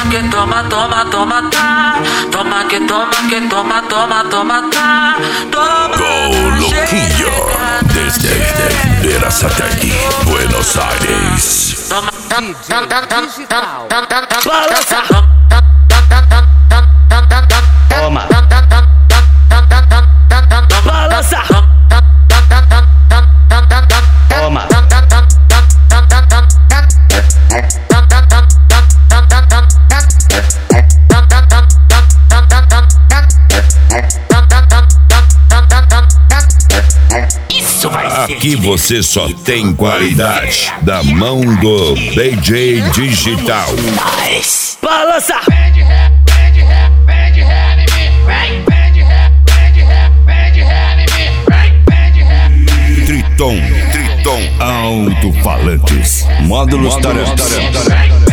que toma, toma, toma, tá. Toma que toma, toma, toma, tá. Toma. Coloquillo, desde Verazategui, Buenos Aires. Toma, Balança. Toma. Balança. Toma. Isso vai ser. Aqui você só tem qualidade da mão do DJ Digital. Nice. Balança. Triton, alto-falantes, módulos tarantara.